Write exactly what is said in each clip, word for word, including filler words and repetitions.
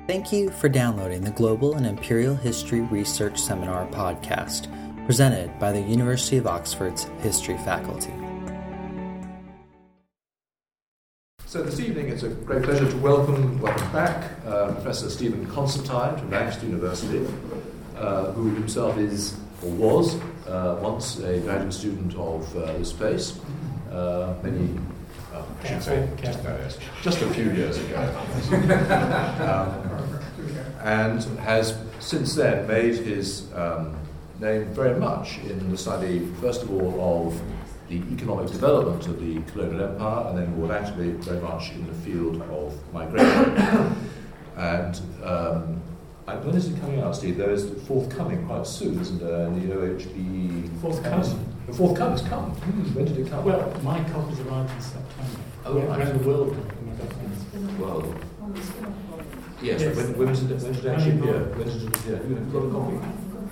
Thank you for downloading the Global and Imperial History Research Seminar podcast, presented by the University of Oxford's History faculty. So this evening it's a great pleasure to welcome, welcome back uh, Professor Stephen Constantine from Lancaster University, uh, who himself is, or was, uh, once a graduate student of uh, this place. Uh, many, uh, I should say, just, no, yes, just a few years ago. um, and has since then made his um, name very much in the study, first of all, of the economic development of the colonial empire, and then more latterly very much in the field of migration. and um, and when is it coming out, Steve? There is forthcoming quite soon, isn't there, in the O H B? Forthcoming. The forthcoming has come. Mm. When did it come? Well, my copies arrived in September. Oh, when, right. when the World Cup. Well, yes, yes. When, when, did it, when did it actually appear? When did it appear? Have you got a copy?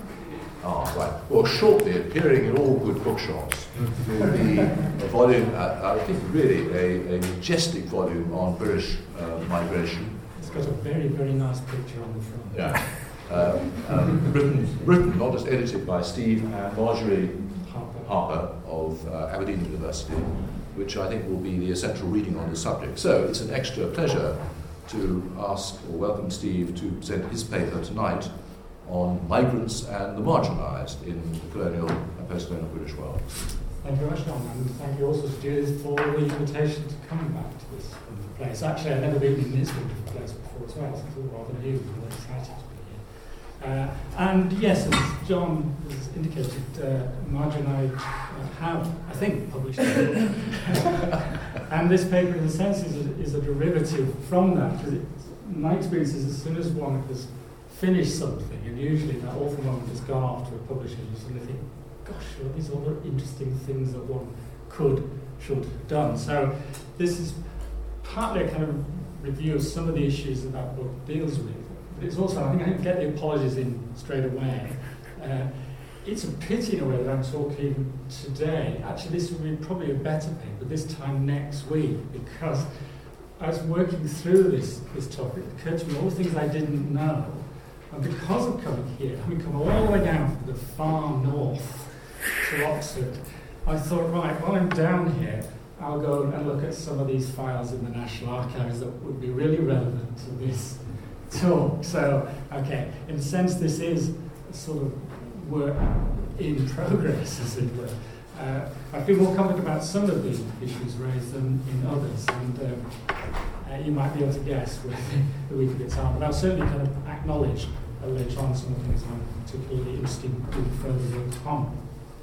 Ah, right. Well, shortly appearing in all good bookshops will be a volume, uh, I think really a, a majestic volume on British uh, migration. It's got a very, very nice picture on the front. Yeah. Um, um, written, written, not just edited by Steve and Marjorie Harper, Harper of uh, Aberdeen University, which I think will be the essential reading on the subject. So it's an extra pleasure to ask or welcome Steve to present his paper tonight on migrants and the marginalised in the colonial and post-colonial British world. Thank you very much, John, and thank you also, Stuart, for the invitation to come back to this place. Actually, I've never been in this wonderful place before as well, so it's all rather new and very excited to be here. Uh, and yes, as John has indicated, uh, Marjorie and I uh, have, I think, published a book. And this paper, in a sense, is a, is a derivative from that, because my experience is as soon as one has finish something, and usually that awful moment has gone off to a publisher, you sort of think, gosh, well, these are other interesting things that one could, should have done. So this is partly a kind of review of some of the issues that that book deals with. But it's also, I think I can get the apologies in straight away. Uh, it's a pity in a way that I'm talking today. Actually, this would be probably a better paper this time next week, because I was working through this, this topic. It occurred to me all the things I didn't know. And because of coming here, having come all the way down from the far north to Oxford, I thought, right, while I'm down here, I'll go and look at some of these files in the National Archives that would be really relevant to this talk. So, okay, in a sense, this is a sort of work in progress, as it were. Uh, I feel more confident about some of the issues raised than in others, and um, uh, you might be able to guess where the, the weaker bits are, but I'll certainly kind of acknowledge uh, later on some of the things I'm particularly interested in doing further work on.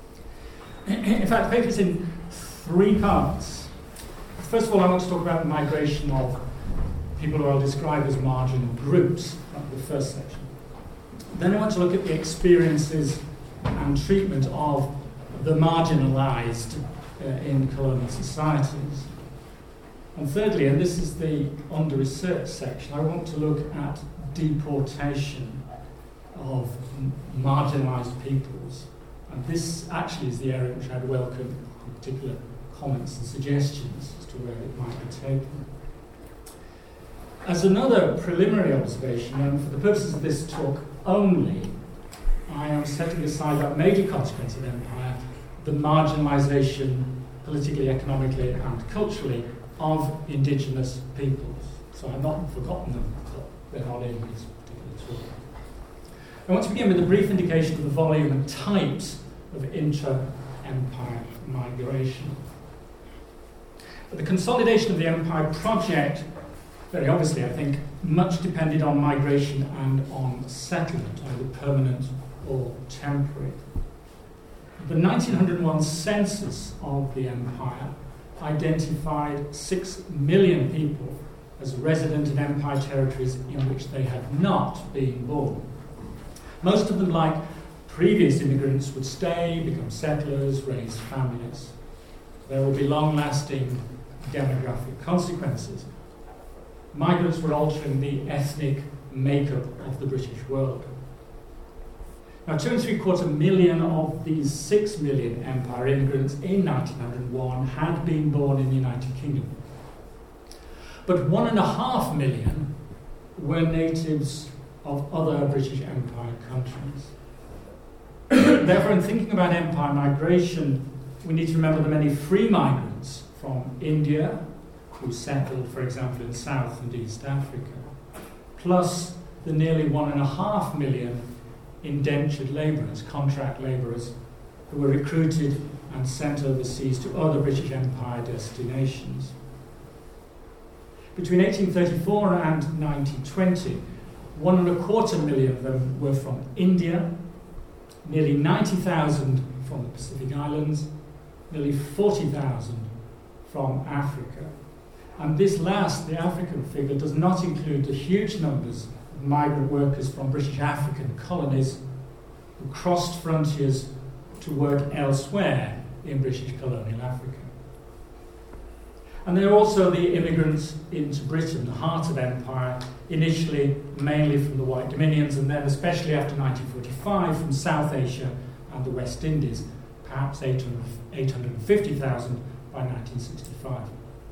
In fact, the paper's in three parts. First of all, I want to talk about the migration of people who I'll describe as marginal groups, that's the first section. Then I want to look at the experiences and treatment of the marginalised uh, in colonial societies. And thirdly, and this is the under-research section, I want to look at deportation of m- marginalised peoples. And this actually is the area which I'd welcome in particular comments and suggestions as to where it might be taken. As another preliminary observation, and for the purposes of this talk only, I am setting aside that major consequence of empire, the marginalisation politically, economically and culturally of indigenous peoples. So I've not forgotten them, but they're not in this particular talk. I want to begin with a brief indication of the volume and types of intra-empire migration. But the consolidation of the empire project, very obviously, I think, much depended on migration and on settlement, either permanent or temporary. The nineteen oh one census of the empire identified six million people as resident in empire territories in which they had not been born. Most of them, like previous immigrants, would stay, become settlers, raise families. There will be long-lasting demographic consequences. Migrants were altering the ethnic makeup of the British world. Now, two and three quarter million of these six million empire immigrants in nineteen oh one had been born in the United Kingdom. But one and a half million were natives of other British Empire countries. Therefore, in thinking about empire migration, we need to remember the many free migrants from India who settled, for example, in South and East Africa, plus the nearly one and a half million indentured labourers, contract labourers, who were recruited and sent overseas to other British Empire destinations. Between eighteen thirty-four and nineteen twenty, one and a quarter million of them were from India, nearly ninety thousand from the Pacific Islands, nearly forty thousand from Africa. And this last, the African figure, does not include the huge numbers of migrant workers from British African colonies who crossed frontiers to work elsewhere in British colonial Africa. And there are also the immigrants into Britain, the heart of empire, initially mainly from the White Dominions, and then especially after nineteen forty-five from South Asia and the West Indies, perhaps eight hundred fifty thousand by nineteen sixty-five.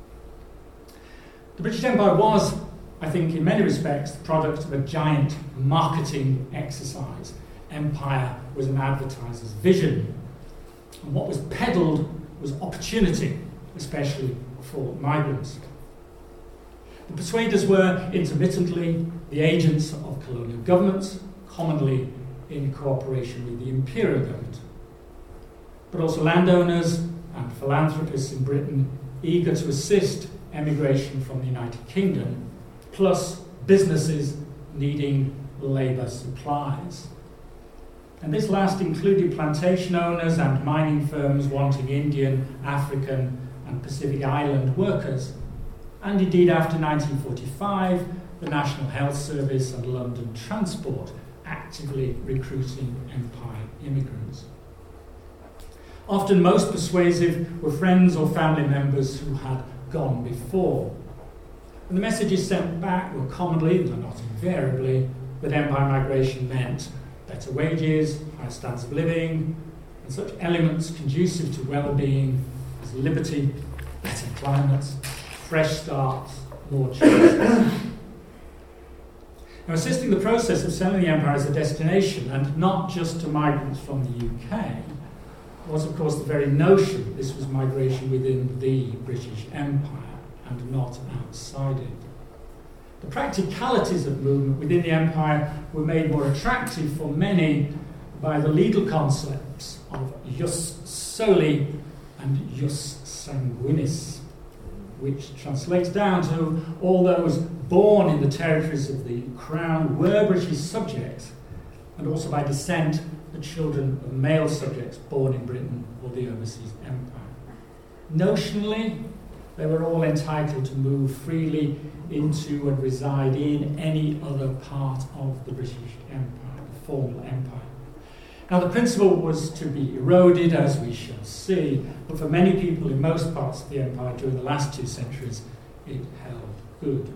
The British Empire was, I think, in many respects, the product of a giant marketing exercise. Empire was an advertiser's vision. And what was peddled was opportunity, especially for migrants. The persuaders were intermittently the agents of colonial governments, commonly in cooperation with the imperial government, but also landowners and philanthropists in Britain eager to assist emigration from the United Kingdom, plus businesses needing labour supplies. And this last included plantation owners and mining firms wanting Indian, African and Pacific Island workers, and indeed after nineteen forty-five, the National Health Service and London Transport actively recruiting empire immigrants. Often most persuasive were friends or family members who had gone before. And the messages sent back were commonly, though not invariably, that empire migration meant better wages, higher standards of living, and such elements conducive to well-being as liberty, better climates, fresh starts, more choices. Now, assisting the process of selling the empire as a destination, and not just to migrants from the U K, was, of course, the very notion that this was migration within the British Empire and not outside it. The practicalities of movement within the empire were made more attractive for many by the legal concepts of jus soli and jus sanguinis, which translates down to all those born in the territories of the crown were British subjects, and also by descent the children of male subjects born in Britain or the overseas empire. Notionally, they were all entitled to move freely into and reside in any other part of the British Empire, the formal empire. Now, the principle was to be eroded, as we shall see, but for many people in most parts of the empire during the last two centuries, it held good.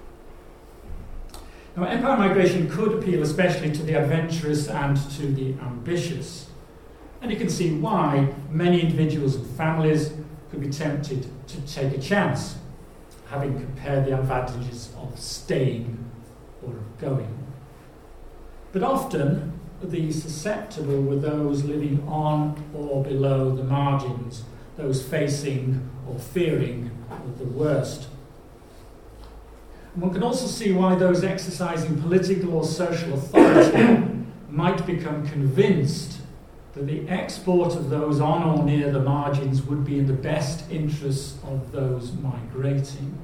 Now, empire migration could appeal especially to the adventurous and to the ambitious. And you can see why many individuals and families could be tempted to take a chance, having compared the advantages of staying or of going. But often, the susceptible were those living on or below the margins, those facing or fearing the worst. One can also see why those exercising political or social authority might become convinced that the export of those on or near the margins would be in the best interests of those migrating,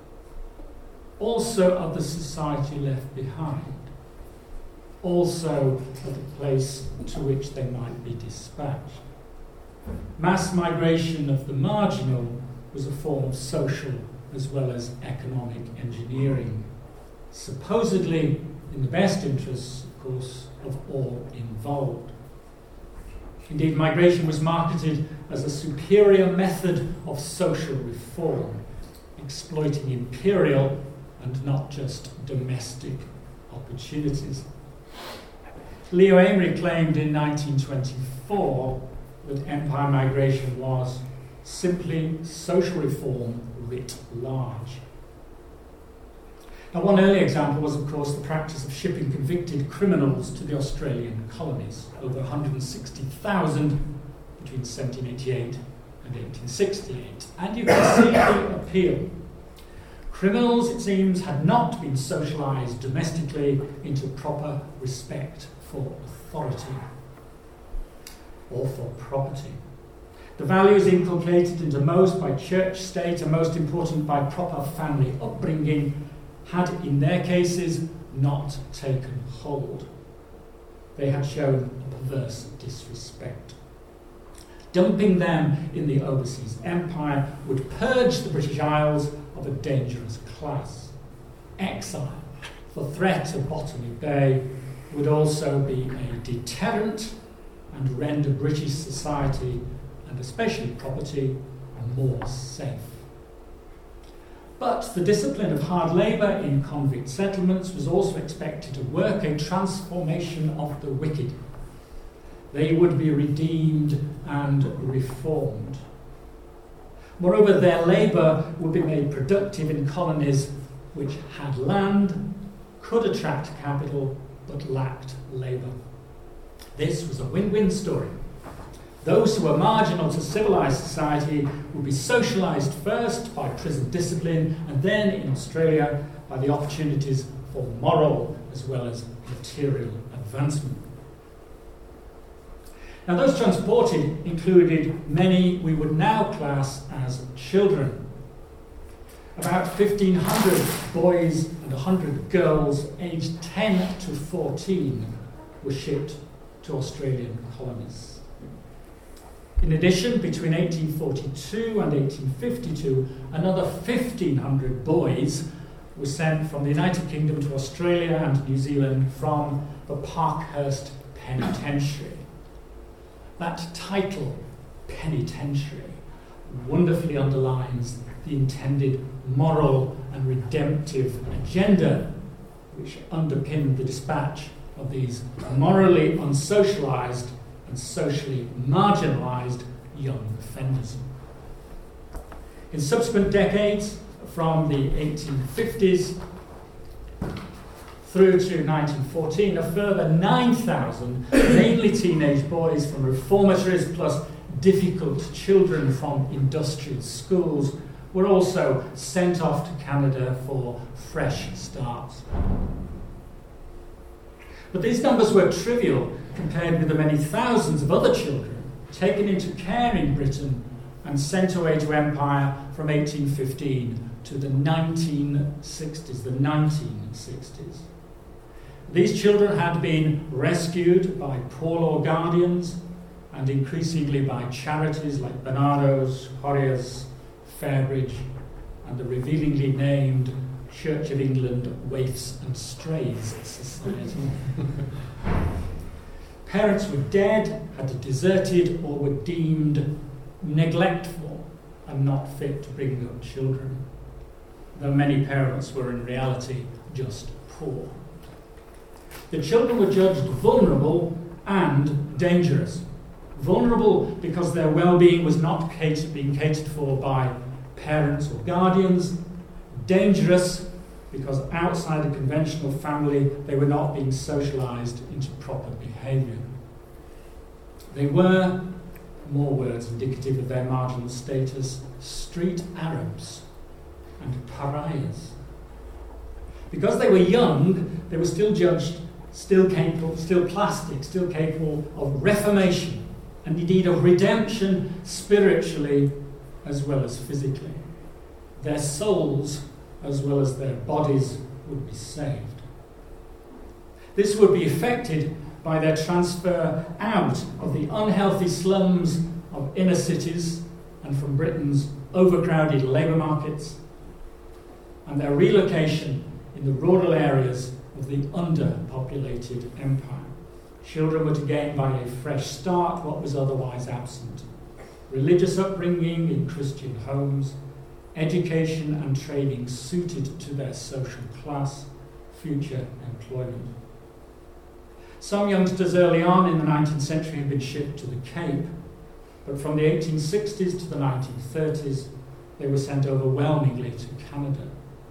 also of the society left behind, also of the place to which they might be dispatched. Mass migration of the marginal was a form of social as well as economic engineering, supposedly in the best interests, of course, of all involved. Indeed, migration was marketed as a superior method of social reform, exploiting imperial and not just domestic opportunities. Leo Amery claimed in nineteen twenty-four that empire migration was simply social reform writ large. Now, one early example was, of course, the practice of shipping convicted criminals to the Australian colonies, over one hundred sixty thousand between seventeen eighty-eight and eighteen sixty-eight. And you can see the appeal. Criminals, it seems, had not been socialised domestically into proper respect for authority or for property. The values inculcated into most by church state and most important by proper family upbringing had in their cases not taken hold. They had shown a perverse disrespect. Dumping them in the overseas empire would purge the British Isles of a dangerous class. Exile for threat of Botany Bay would also be a deterrent and render British society, and especially property, more safe. But the discipline of hard labour in convict settlements was also expected to work a transformation of the wicked. They would be redeemed and reformed. Moreover, their labour would be made productive in colonies which had land, could attract capital, but lacked labour. This was a win-win story. Those who were marginal to civilised society would be socialised first by prison discipline, and then in Australia by the opportunities for moral as well as material advancement. Now, those transported included many we would now class as children. About fifteen hundred boys and one hundred girls aged ten to fourteen were shipped to Australian colonies. In addition, between eighteen forty-two and eighteen fifty-two, another fifteen hundred boys were sent from the United Kingdom to Australia and New Zealand from the Parkhurst Penitentiary. That title, penitentiary, wonderfully underlines the intended moral and redemptive agenda which underpinned the dispatch of these morally unsocialised and socially marginalised young offenders. In subsequent decades, from the eighteen fifties through to nineteen fourteen, a further nine thousand, mainly teenage boys from reformatories plus difficult children from industrial schools, were also sent off to Canada for fresh starts. But these numbers were trivial compared with the many thousands of other children taken into care in Britain and sent away to empire from eighteen fifteen to the nineteen sixties, the nineteen sixties. These children had been rescued by poor law guardians and increasingly by charities like Barnardo's, Horrier's, Fairbridge, and the revealingly named Church of England Waifs and Strays Society. Parents were dead, had deserted, or were deemed neglectful and not fit to bring up children, though many parents were in reality just poor. The children were judged vulnerable and dangerous. Vulnerable because their well-being was not catered, being catered for by parents or guardians. Dangerous because outside a conventional family they were not being socialised into proper behaviour. They were, more words indicative of their marginal status, street Arabs and pariahs. Because they were young, they were still judged, still capable, still plastic, still capable of reformation, and indeed of redemption spiritually as well as physically. Their souls as well as their bodies would be saved. This would be effected by their transfer out of the unhealthy slums of inner cities and from Britain's overcrowded labour markets, and their relocation in the rural areas of the underpopulated empire. Children were to gain by a fresh start what was otherwise absent: religious upbringing in Christian homes, education and training suited to their social class, future employment. Some youngsters early on in the nineteenth century had been shipped to the Cape, but from the eighteen sixties to the nineteen thirties, they were sent overwhelmingly to Canada, a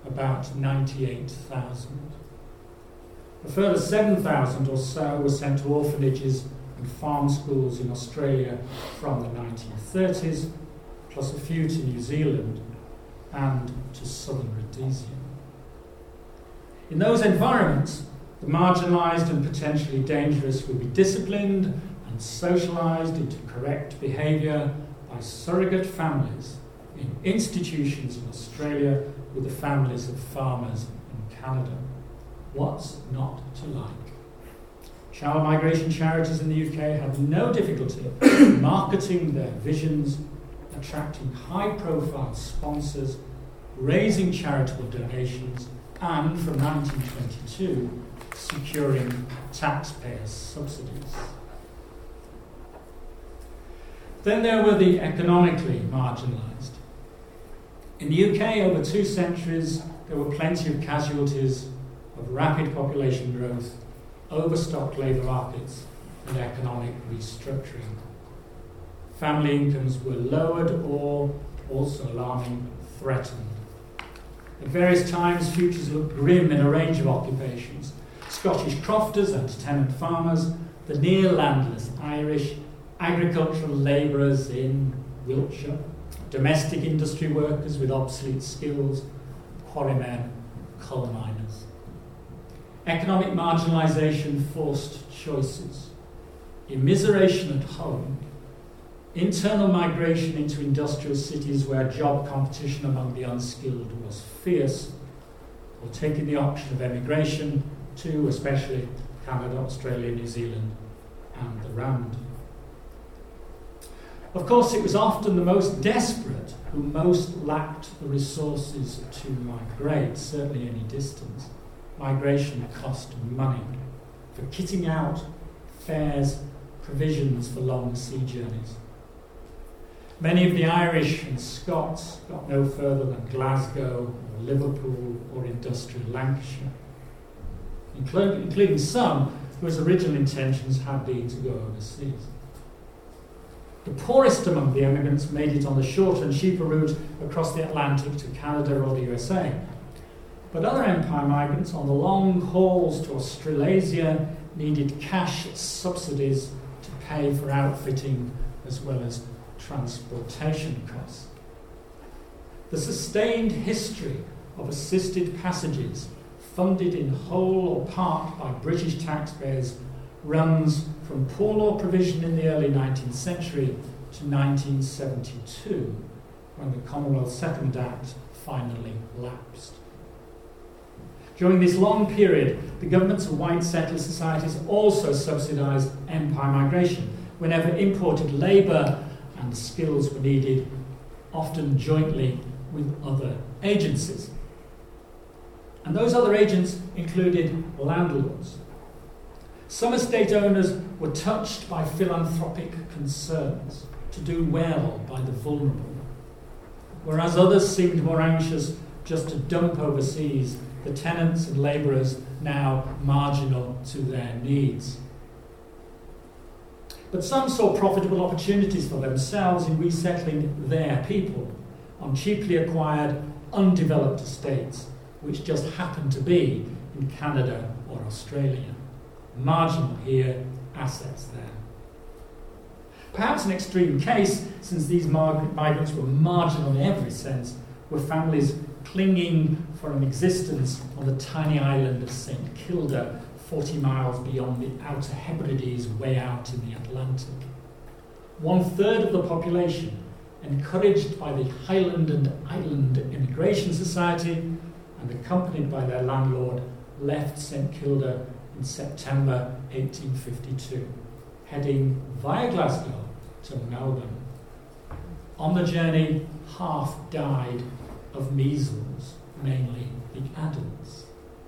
about ninety-eight thousand. A further seven thousand or so were sent to orphanages and farm schools in Australia from the nineteen thirties, plus a few to New Zealand and to southern Rhodesia. In those environments, the marginalised and potentially dangerous will be disciplined and socialised into correct behaviour by surrogate families in institutions in Australia with the families of farmers in Canada. What's not to like? Child migration charities in the U K have no difficulty marketing their visions, attracting high-profile sponsors, raising charitable donations, and from nineteen twenty-two, securing taxpayers' subsidies. Then there were the economically marginalised. In the U K, over two centuries, there were plenty of casualties of rapid population growth, overstocked labour markets, and economic restructuring. Family incomes were lowered or, also alarming, threatened. At various times, futures looked grim in a range of occupations. Scottish crofters and tenant farmers, the near-landless Irish, agricultural labourers in Wiltshire, domestic industry workers with obsolete skills, quarrymen, coal miners. Economic marginalisation forced choices. Immiseration at home, internal migration into industrial cities where job competition among the unskilled was fierce, or taking the option of emigration to, especially, Canada, Australia, New Zealand, and the Rand. Of course, it was often the most desperate who most lacked the resources to migrate, certainly any distance. Migration cost money for kitting out fares, provisions for long sea journeys. Many of the Irish and Scots got no further than Glasgow or Liverpool or industrial Lancashire, including, including some whose original intentions had been to go overseas. The poorest among the emigrants made it on the shorter and cheaper route across the Atlantic to Canada or the U S A. But other empire migrants on the long hauls to Australasia needed cash subsidies to pay for outfitting as well as transportation costs. The sustained history of assisted passages, funded in whole or part by British taxpayers, runs from poor law provision in the early nineteenth century to nineteen seventy-two, when the Commonwealth Settlement Act finally lapsed. During this long period, the governments of white settler societies also subsidised empire migration whenever imported labour and skills were needed, often jointly with other agencies. And those other agents included landlords. Some estate owners were touched by philanthropic concerns to do well by the vulnerable, whereas others seemed more anxious just to dump overseas the tenants and labourers now marginal to their needs. But some saw profitable opportunities for themselves in resettling their people on cheaply acquired, undeveloped estates, which just happened to be in Canada or Australia. Marginal here, assets there. Perhaps an extreme case, since these migrants were marginal in every sense, were families clinging for an existence on the tiny island of Saint Kilda, forty miles beyond the Outer Hebrides, way out in the Atlantic. One third of the population, encouraged by the Highland and Island Immigration Society and accompanied by their landlord, left Saint Kilda in September eighteen fifty-two, heading via Glasgow to Melbourne. On the journey, half died of measles, mainly the adults.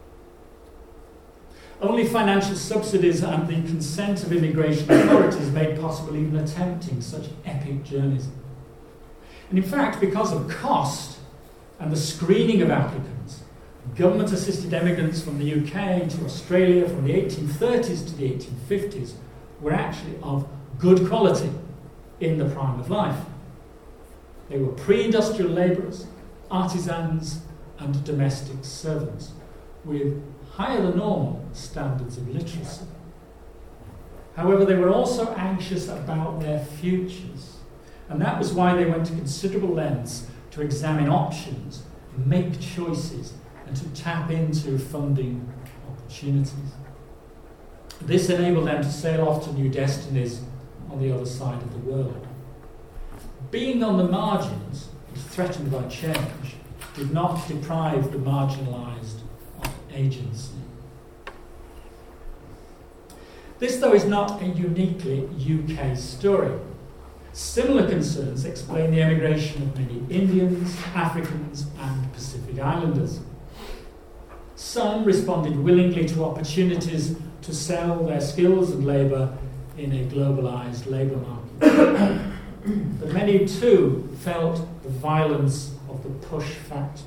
Only financial subsidies and the consent of immigration authorities made possible even attempting such epic journeys. And in fact, because of cost and the screening of applicants, government-assisted emigrants from the U K to Australia from the eighteen thirties to the eighteen fifties were actually of good quality in the prime of life. They were pre-industrial labourers, artisans, and domestic servants, with higher than normal standards of literacy. However, they were also anxious about their futures, and that was why they went to considerable lengths to examine options, make choices, and to tap into funding opportunities. This enabled them to sail off to new destinies on the other side of the world. Being on the margins and threatened by change did not deprive the marginalised of agency. This, though, is not a uniquely U K story. Similar concerns explain the emigration of many Indians, Africans, and Pacific Islanders. Some responded willingly to opportunities to sell their skills and labour in a globalised labour market. But many too felt the violence of the push factor.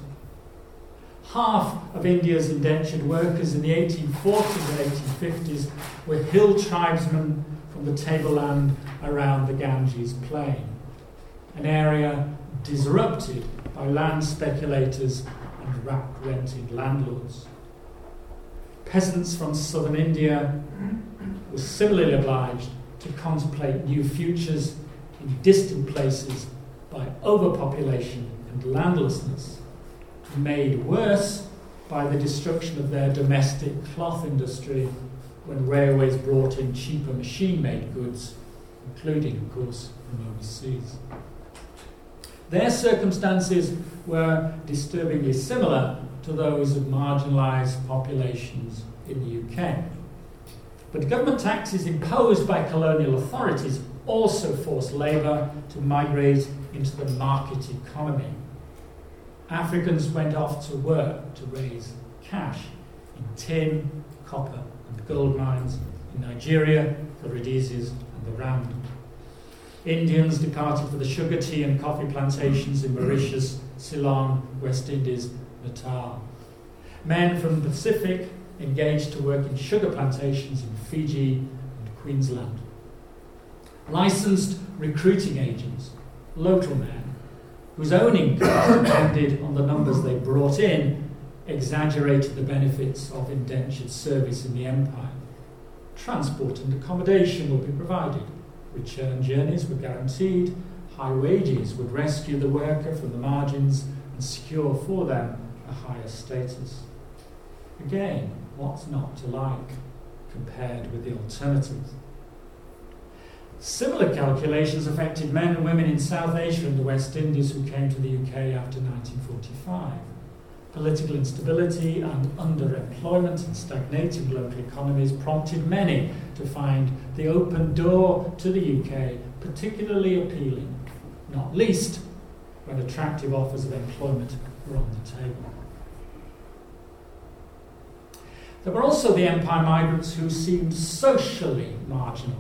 Half of India's indentured workers in the eighteen forties and eighteen fifties were hill tribesmen from the tableland around the Ganges plain, an area disrupted by land speculators and rack-rented landlords. Peasants from southern India were similarly obliged to contemplate new futures in distant places by overpopulation and landlessness, made worse by the destruction of their domestic cloth industry when railways brought in cheaper machine-made goods, including, of course, from overseas. Their circumstances were disturbingly similar to those of marginalised populations in the U K. But government taxes imposed by colonial authorities also forced labour to migrate into the market economy. Africans went off to work to raise cash in tin, copper and gold mines in Nigeria, the Rhodesias and the Rand. Indians departed for the sugar, tea and coffee plantations in Mauritius, Ceylon, West Indies, Natal. Men from the Pacific engaged to work in sugar plantations in Fiji and Queensland. Licensed recruiting agents, local men, whose own income depended on the numbers they brought in, exaggerated the benefits of indentured service in the empire. Transport and accommodation would be provided. Return journeys were guaranteed. High wages would rescue the worker from the margins and secure for them a higher status. Again, what's not to like compared with the alternatives? Similar calculations affected men and women in South Asia and the West Indies who came to the U K after nineteen forty-five. Political instability and underemployment and stagnating local economies prompted many to find the open door to the U K particularly appealing, not least when attractive offers of employment were on the table. There were also the empire migrants who seemed socially marginalised.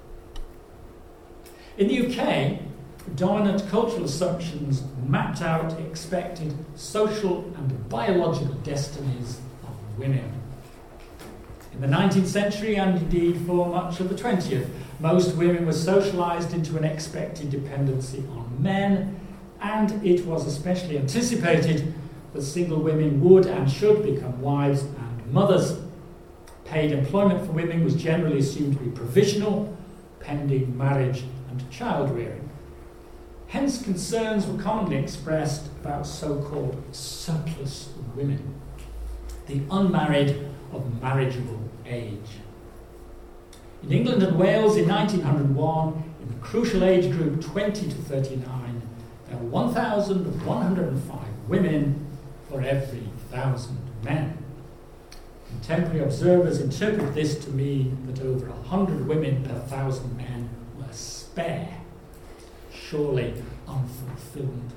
In the U K, dominant cultural assumptions mapped out expected social and biological destinies of women. In the nineteenth century, and indeed for much of the twentieth, most women were socialised into an expected dependency on men, and it was especially anticipated that single women would and should become wives and mothers. Paid employment for women was generally assumed to be provisional, pending marriage and child-rearing. Hence, concerns were commonly expressed about so-called surplus women, the unmarried of marriageable age. In England and Wales in nineteen oh one, in the crucial age group twenty to thirty-nine, there were one thousand one hundred five women for every one thousand men. Contemporary observers interpret this to mean that over one hundred women per one thousand men were spare. Surely unfulfilled.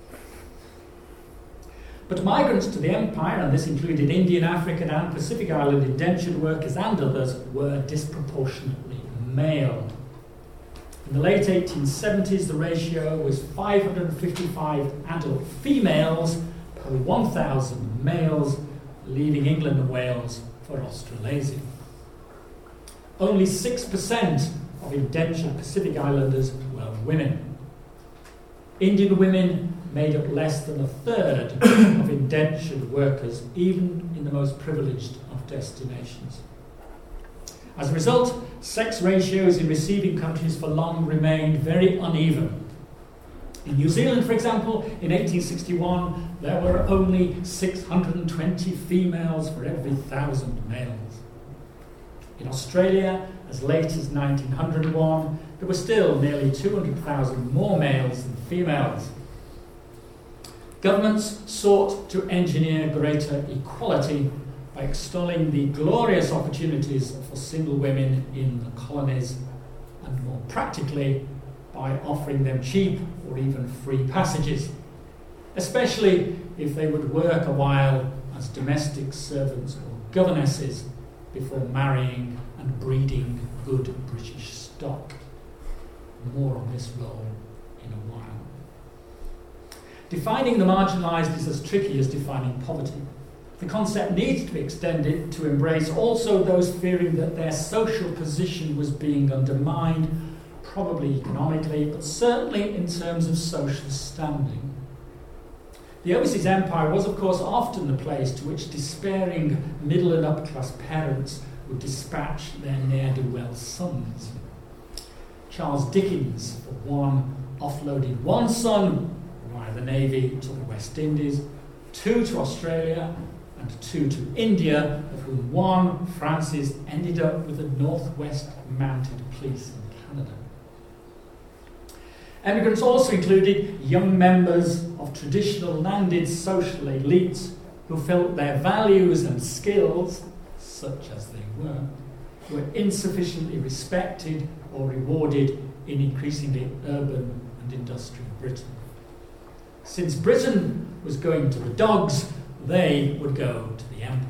But migrants to the empire, and this included Indian, African and Pacific Island indentured workers and others, were disproportionately male. In the late eighteen seventies, the ratio was five hundred fifty-five adult females per one thousand males, leaving England and Wales for Australasia. Only six percent of indentured Pacific Islanders were women. Indian women made up less than a third of indentured workers, even in the most privileged of destinations. As a result, sex ratios in receiving countries for long remained very uneven. In New Zealand, for example, in eighteen sixty-one, there were only six hundred twenty females for every thousand males. In Australia, as late as nineteen oh one, there were still nearly two hundred thousand more males than females. Governments sought to engineer greater equality by extolling the glorious opportunities for single women in the colonies, and more practically, by offering them cheap or even free passages, especially if they would work a while as domestic servants or governesses before marrying and breeding good British stock. More on this role in a while. Defining the marginalised is as tricky as defining poverty. The concept needs to be extended to embrace also those fearing that their social position was being undermined, probably economically, but certainly in terms of social standing. The overseas empire was, of course, often the place to which despairing middle and upper class parents would dispatch their ne'er-do-well sons. Charles Dickens, for one, offloaded one son via the Navy to the West Indies, two to Australia, and two to India, of whom one, Francis, ended up with the Northwest Mounted Police in Canada. Emigrants also included young members of traditional landed social elites who felt their values and skills, such as they were, were insufficiently respected or rewarded in increasingly urban and industrial Britain. Since Britain was going to the dogs, they would go to the empire.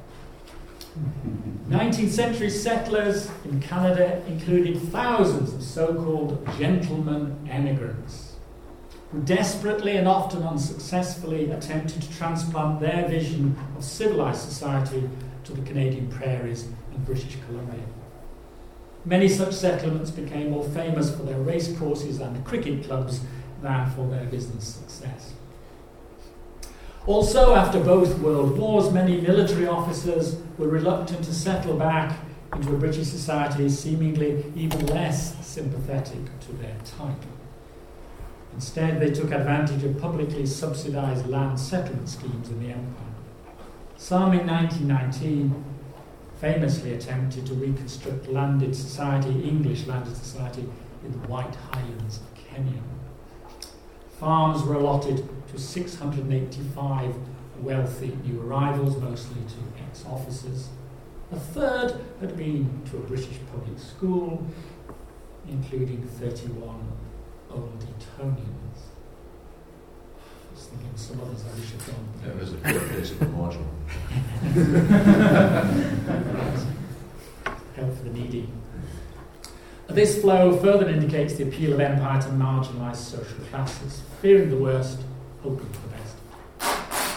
nineteenth century settlers in Canada included thousands of so-called gentlemen emigrants who desperately and often unsuccessfully attempted to transplant their vision of civilised society to the Canadian prairies and British Columbia. Many such settlements became more famous for their race courses and cricket clubs than for their business success. Also, after both world wars, many military officers were reluctant to settle back into a British society seemingly even less sympathetic to their type. Instead, they took advantage of publicly subsidised land settlement schemes in the empire. Some in nineteen nineteen famously attempted to reconstruct landed society, English landed society, in the White Highlands of Kenya. Farms were allotted to six hundred eighty-five wealthy new arrivals, mostly to ex-officers. A third had been to a British public school, including thirty-one old Etonians. I was thinking of some others I wish I'd gone. Yeah, there's a fair case of the marginal. Help for the needy. This flow further indicates the appeal of empire to marginalised social classes, fearing the worst, hoping for the best.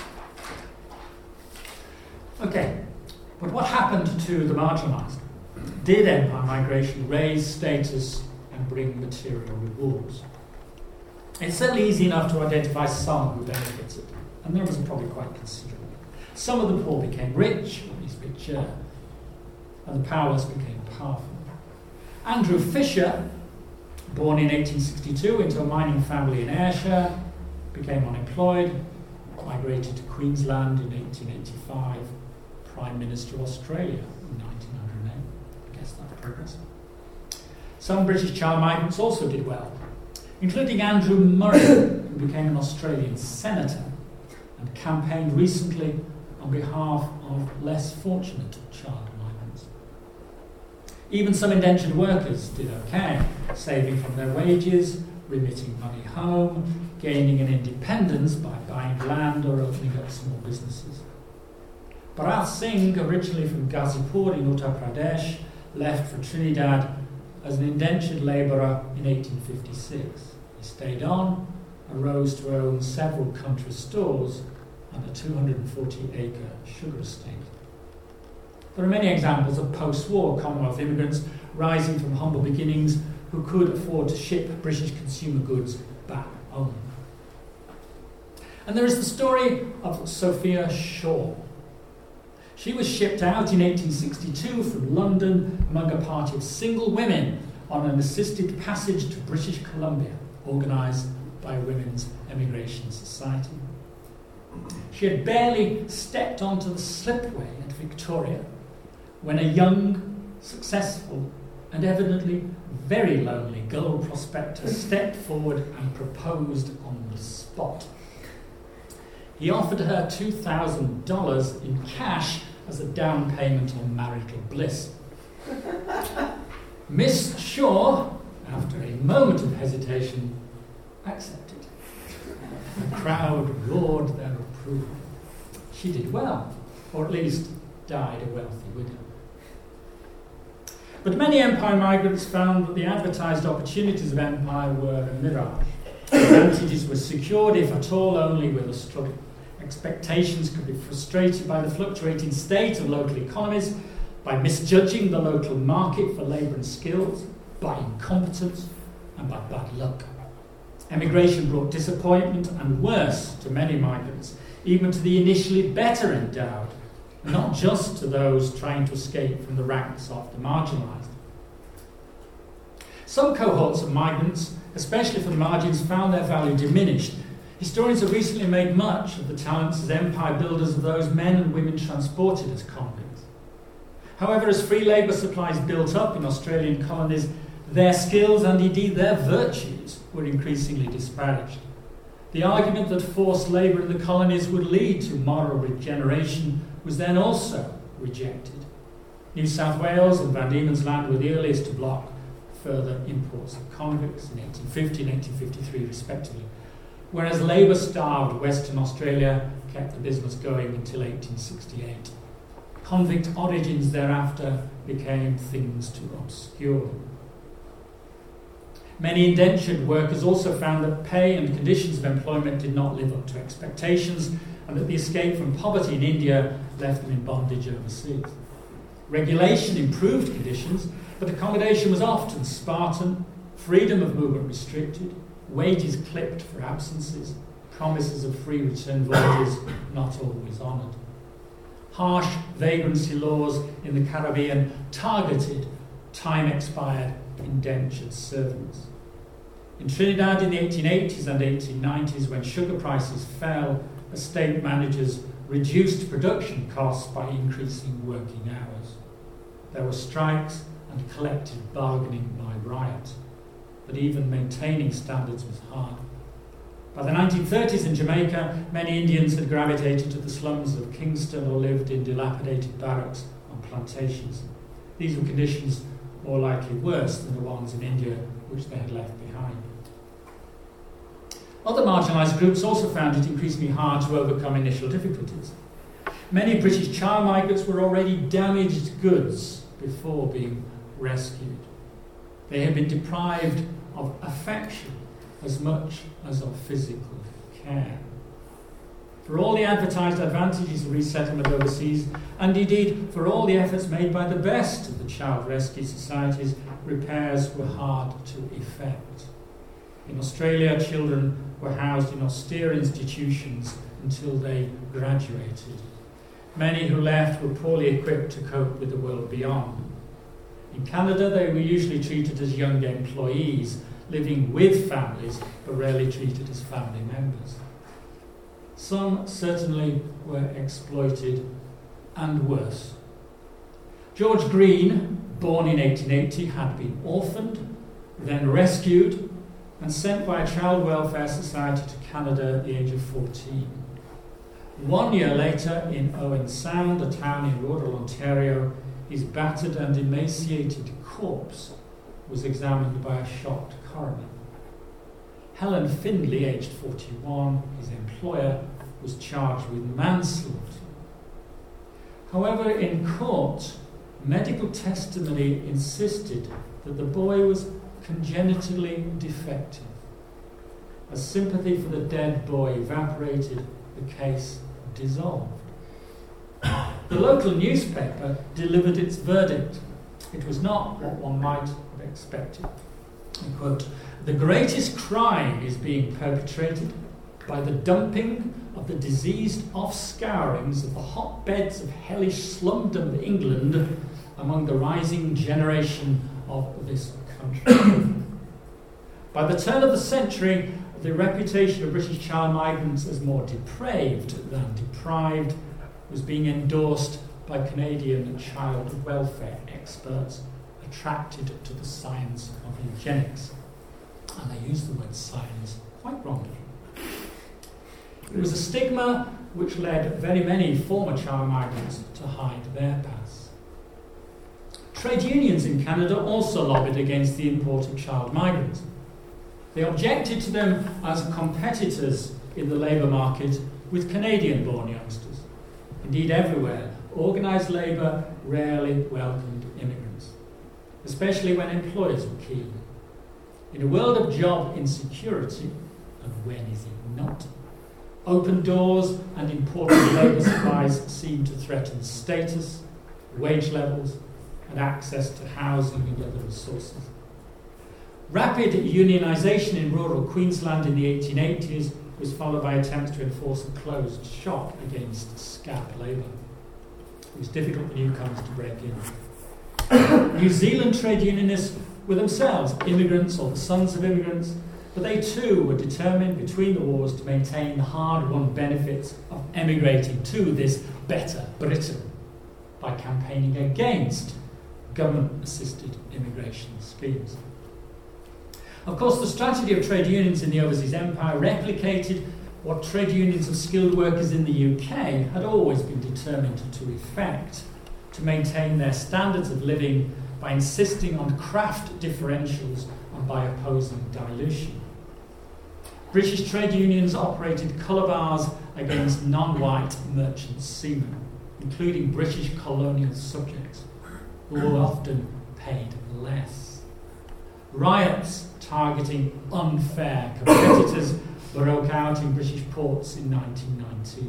Okay, but what happened to the marginalised? Did empire migration raise status and bring material rewards? It's certainly easy enough to identify some who benefited, and there was probably quite considerable. Some of the poor became rich, or at least richer, and the powerless became powerful. Andrew Fisher, born in eighteen sixty-two into a mining family in Ayrshire, became unemployed, migrated to Queensland in eighteen eighty-five, Prime Minister of Australia in nineteen oh eight. I guess that's progress. Some British child migrants also did well, including Andrew Murray, who became an Australian senator and campaigned recently on behalf of less fortunate child migrants. Even some indentured workers did okay, saving from their wages, remitting money home, gaining an independence by buying land or opening up small businesses. Bharat Singh, originally from Ghazipur in Uttar Pradesh, left for Trinidad as an indentured labourer in eighteen fifty-six. He stayed on and rose to own several country stores and a two hundred forty acre sugar estate. There are many examples of post-war Commonwealth immigrants rising from humble beginnings who could afford to ship British consumer goods back home. And there is the story of Sophia Shaw. She was shipped out in eighteen sixty-two from London among a party of single women on an assisted passage to British Columbia, organised by Women's Emigration Society. She had barely stepped onto the slipway at Victoria when a young, successful, and evidently very lonely gold prospector stepped forward and proposed on the spot. He offered her two thousand dollars in cash as a down payment on marital bliss. Miss Shaw, after a moment of hesitation, accepted. The crowd roared their approval. She did well, or at least died a wealthy widow. But many Empire migrants found that the advertised opportunities of Empire were a mirage. Advantages were secured, if at all, only with a struggle. Expectations could be frustrated by the fluctuating state of local economies, by misjudging the local market for labour and skills, by incompetence, and by bad luck. Emigration brought disappointment and worse to many migrants, even to the initially better endowed, not just to those trying to escape from the ranks of the marginalised. Some cohorts of migrants, especially from the margins, found their value diminished. Historians have recently made much of the talents as empire builders of those men and women transported as convicts. However, as free labour supplies built up in Australian colonies, their skills and indeed their virtues were increasingly disparaged. The argument that forced labour in the colonies would lead to moral regeneration was then also rejected. New South Wales and Van Diemen's Land were the earliest to block further imports of convicts in eighteen fifty and eighteen fifty-three respectively, whereas labour-starved Western Australia kept the business going until eighteen sixty-eight. Convict origins thereafter became things to obscure. Many indentured workers also found that pay and conditions of employment did not live up to expectations, and that the escape from poverty in India left them in bondage overseas. Regulation improved conditions, but accommodation was often Spartan, freedom of movement restricted, wages clipped for absences, promises of free return voyages not always honoured. Harsh vagrancy laws in the Caribbean targeted time-expired indentured servants. In Trinidad in the eighteen eighties and eighteen nineties, when sugar prices fell, estate managers reduced production costs by increasing working hours. There were strikes and collective bargaining by riot, but even maintaining standards was hard. By the nineteen thirties in Jamaica, many Indians had gravitated to the slums of Kingston or lived in dilapidated barracks on plantations. These were conditions more likely worse than the ones in India which they had left behind. Other marginalised groups also found it increasingly hard to overcome initial difficulties. Many British child migrants were already damaged goods before being rescued. They had been deprived of affection as much as of physical care. For all the advertised advantages of resettlement overseas, and indeed for all the efforts made by the best of the child rescue societies, repairs were hard to effect. In Australia, children were housed in austere institutions until they graduated. Many who left were poorly equipped to cope with the world beyond. In Canada, they were usually treated as young employees, living with families, but rarely treated as family members. Some certainly were exploited, and worse. George Green, born in eighteen eighty, had been orphaned, then rescued, and sent by a child welfare society to Canada at the age of fourteen. One year later, in Owen Sound, a town in rural Ontario, his battered and emaciated corpse was examined by a shocked coroner. Helen Findlay, aged forty-one, his employer, was charged with manslaughter. However, in court, medical testimony insisted that the boy was congenitally defective. As sympathy for the dead boy evaporated, the case dissolved. The local newspaper delivered its verdict. It was not what one might have expected. I quote, "The greatest crime is being perpetrated. by the dumping of the diseased offscourings of the hotbeds of hellish slumdom England among the rising generation of this country. By the turn of the century, the reputation of British child migrants as more depraved than deprived was being endorsed by Canadian child welfare experts attracted to the science of eugenics. And they use the word science quite wrongly. It was a stigma which led very many former child migrants to hide their past. Trade unions in Canada also lobbied against the import of child migrants. They objected to them as competitors in the labour market with Canadian-born youngsters. Indeed, everywhere, organised labour rarely welcomed immigrants, especially when employers were keen. In a world of job insecurity, and when is it not, open doors and important labour supplies seem to threaten status, wage levels, and access to housing and other resources. Rapid unionisation in rural Queensland in the eighteen eighties was followed by attempts to enforce a closed shop against scab labour. It was difficult for newcomers to break in. New Zealand trade unionists were themselves immigrants or the sons of immigrants, but they too were determined between the wars to maintain the hard-won benefits of emigrating to this better Britain by campaigning against government-assisted immigration schemes. Of course, the strategy of trade unions in the Overseas Empire replicated what trade unions of skilled workers in the U K had always been determined to effect, to maintain their standards of living by insisting on craft differentials and by opposing dilution. British trade unions operated colour bars against non-white merchant seamen, including British colonial subjects, who were often paid less. Riots targeting unfair competitors broke out in British ports in nineteen nineteen.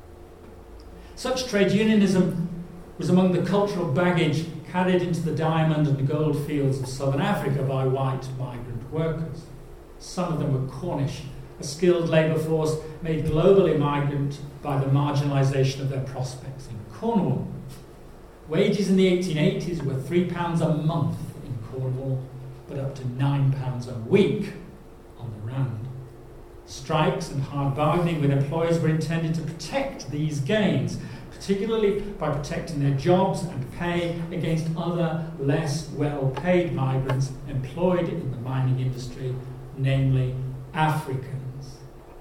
Such trade unionism was among the cultural baggage carried into the diamond and gold fields of southern Africa by white migrant workers. Some of them were Cornish, a skilled labour force made globally migrant by the marginalisation of their prospects in Cornwall. Wages in the eighteen eighties were three pounds a month in Cornwall, but up to nine pounds a week on the Rand. Strikes and hard bargaining with employers were intended to protect these gains, particularly by protecting their jobs and pay against other less well-paid migrants employed in the mining industry, namely Africans.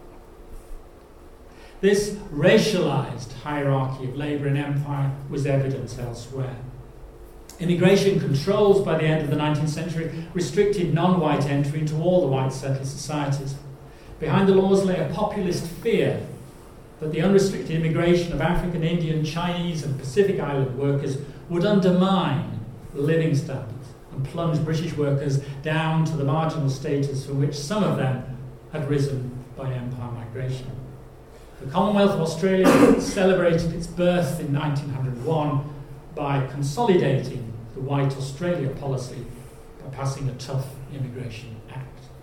This racialised hierarchy of labour in empire was evident elsewhere. Immigration controls by the end of the nineteenth century restricted non-white entry into all the white settled societies. Behind the laws lay a populist fear that the unrestricted immigration of African, Indian, Chinese and Pacific Island workers would undermine living standards and plunge British workers down to the marginal status from which some of them had risen by empire migration. The Commonwealth of Australia celebrated its birth in nineteen oh one by consolidating the White Australia policy by passing a tough Immigration Act.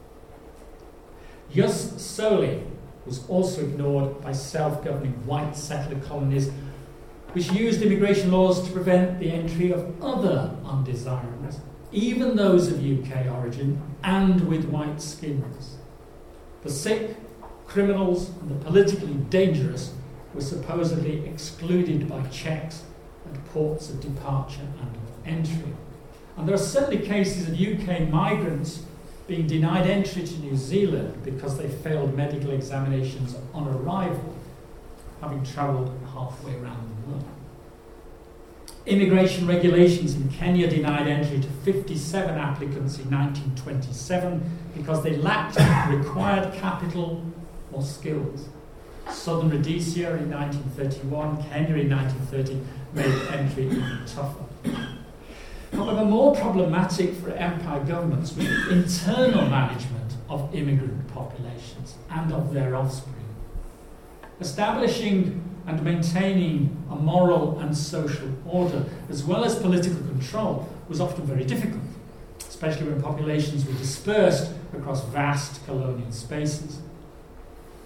Jus Soli was also ignored by self-governing white settler colonies which used immigration laws to prevent the entry of other undesirables, even those of U K origin and with white skins. The sick, criminals and the politically dangerous were supposedly excluded by checks at ports of departure and of entry. And there are certainly cases of U K migrants being denied entry to New Zealand because they failed medical examinations on arrival, having travelled halfway around the world. Immigration regulations in Kenya denied entry to fifty-seven applicants in nineteen twenty-seven because they lacked required capital or skills. Southern Rhodesia in nineteen thirty-one, Kenya in nineteen thirty made entry even tougher. However, more problematic for empire governments was the internal management of immigrant populations and of their offspring. Establishing and maintaining a moral and social order, as well as political control, was often very difficult, especially when populations were dispersed across vast colonial spaces.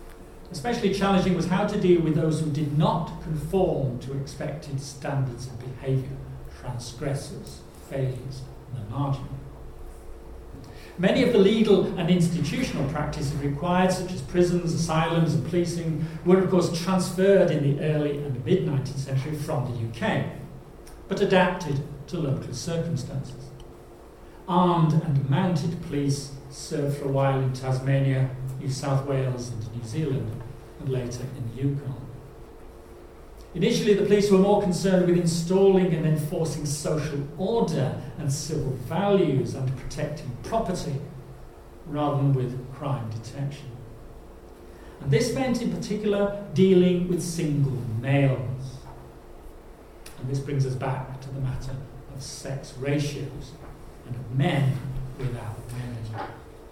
Especially challenging was how to deal with those who did not conform to expected standards of behaviour, transgressors, failures, and the marginal. Many of the legal and institutional practices required, such as prisons, asylums and policing, were of course transferred in the early and mid-nineteenth century from the U K, but adapted to local circumstances. Armed and mounted police served for a while in Tasmania, New South Wales and New Zealand, and later in the Yukon. Initially, the police were more concerned with installing and enforcing social order and civil values and protecting property, rather than with crime detection. And this meant, in particular, dealing with single males. And this brings us back to the matter of sex ratios and of men without women.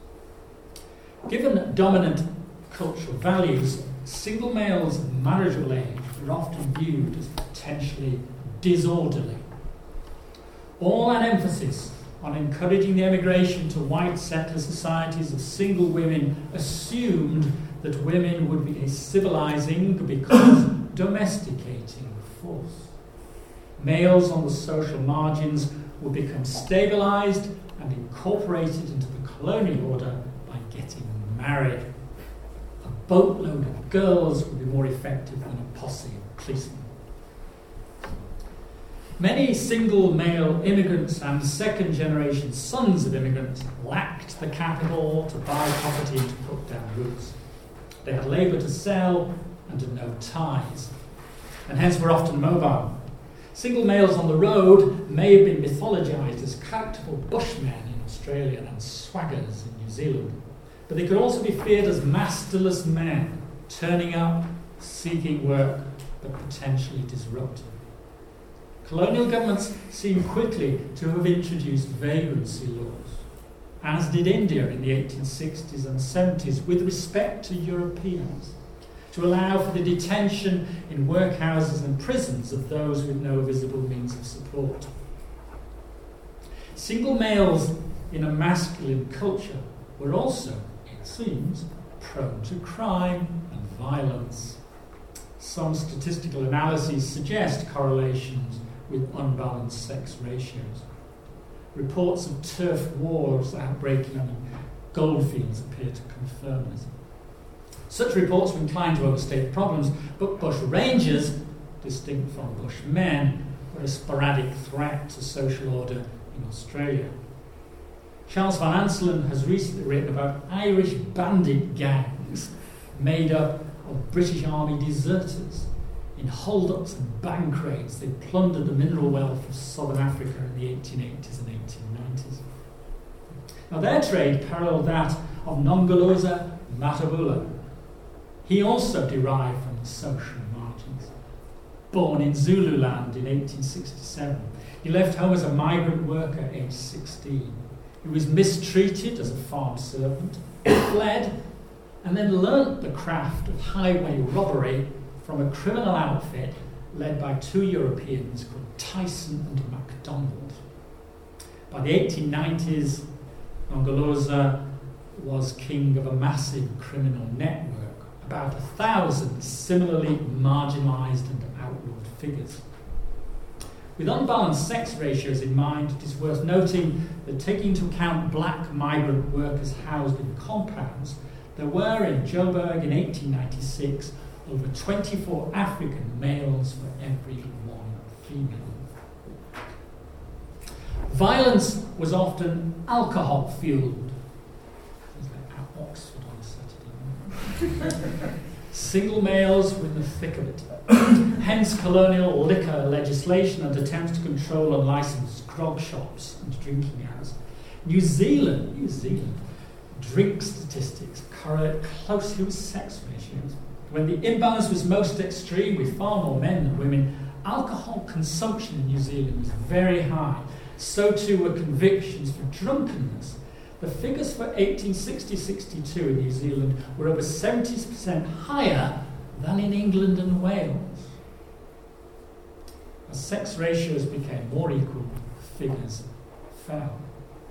Given dominant cultural values, single males' marriageable age were often viewed as potentially disorderly. All an emphasis on encouraging the emigration to white settler societies of single women assumed that women would be a civilizing because domesticating force. Males on the social margins would become stabilized and incorporated into the colonial order by getting married. A boatload of girls would be more effective than a posse of policemen. Many single male immigrants and second generation sons of immigrants lacked the capital to buy property and to put down roots. They had labour to sell and had no ties, and hence were often mobile. Single males on the road may have been mythologised as characterful bushmen in Australia and swaggers in New Zealand, but they could also be feared as masterless men, turning up, seeking work, but potentially disruptive. Colonial governments seem quickly to have introduced vagrancy laws, as did India in the eighteen sixties and seventies with respect to Europeans, to allow for the detention in workhouses and prisons of those with no visible means of support. Single males in a masculine culture were also, it seems, prone to crime and violence. Some statistical analyses suggest correlations with unbalanced sex ratios. Reports of turf wars outbreaking in goldfields appear to confirm this. Such reports were inclined to overstate problems, but bush rangers, distinct from bush men, were a sporadic threat to social order in Australia. Charles Van Anselen has recently written about Irish bandit gangs made up of British Army deserters. In hold-ups and bank raids, they plundered the mineral wealth of southern Africa in the eighteen eighties and eighteen nineties. Now their trade paralleled that of Nongoloza Matabula. He also derived from the social margins. Born in Zululand in eighteen sixty-seven, he left home as a migrant worker aged sixteen. He was mistreated as a farm servant, fled, and then learnt the craft of highway robbery from a criminal outfit led by two Europeans called Tyson and MacDonald. By the eighteen nineties, Nongoloza was king of a massive criminal network, about a thousand similarly marginalised and outlawed figures. With unbalanced sex ratios in mind, it is worth noting that taking into account black migrant workers housed in compounds, there were in Joburg in eighteen ninety-six over twenty-four African males for every one female. Violence was often alcohol-fueled. It's like at Oxford on a Saturday morning. Single males were in the thick of it. Hence colonial liquor legislation and attempts to control unlicensed grog shops and drinking hours. New Zealand, New Zealand, drink statistics correlate closely with sex ratios. When the imbalance was most extreme, with far more men than women, alcohol consumption in New Zealand was very high. So too were convictions for drunkenness. The figures for eighteen sixty sixty-two in New Zealand were over seventy percent higher than in England and Wales. As sex ratios became more equal, figures fell.